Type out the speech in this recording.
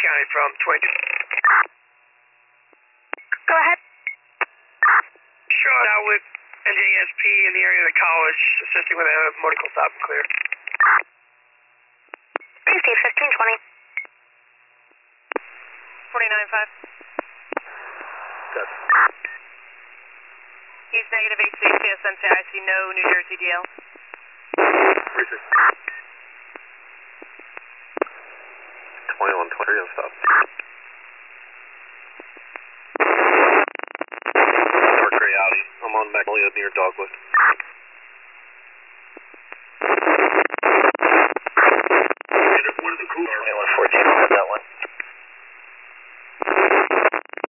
County from 22. Go ahead. Shot out with NJSP in the area of the college, assisting with a motor vehicle stop and clear. PC 1520. 49.5. Good. He's negative HCCS NCIC, no New Jersey DL. 36. 2120 on stop. Dark gray Audi. I'm on Magnolia near Dogwood.